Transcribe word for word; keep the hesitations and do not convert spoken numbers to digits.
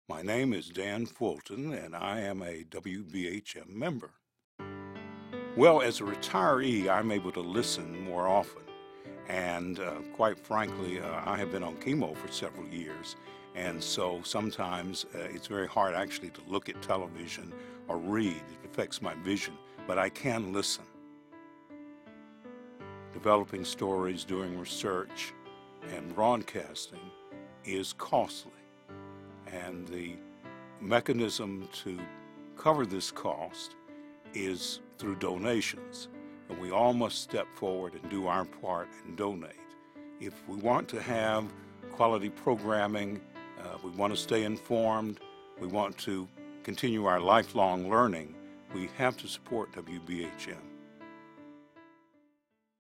My name is Dan Fulton, and I am a W B H M member. Well, as a retiree, I'm able to listen more often. And uh, quite frankly, uh, I have been on chemo for several years. And so sometimes uh, it's very hard actually to look at television or read. It affects my vision, but I can listen. Developing stories, doing research, and broadcasting is costly. And the mechanism to cover this cost is through donations. And we all must step forward and do our part and donate. If we want to have quality programming, uh, we want to stay informed, we want to continue our lifelong learning, we have to support W B H M.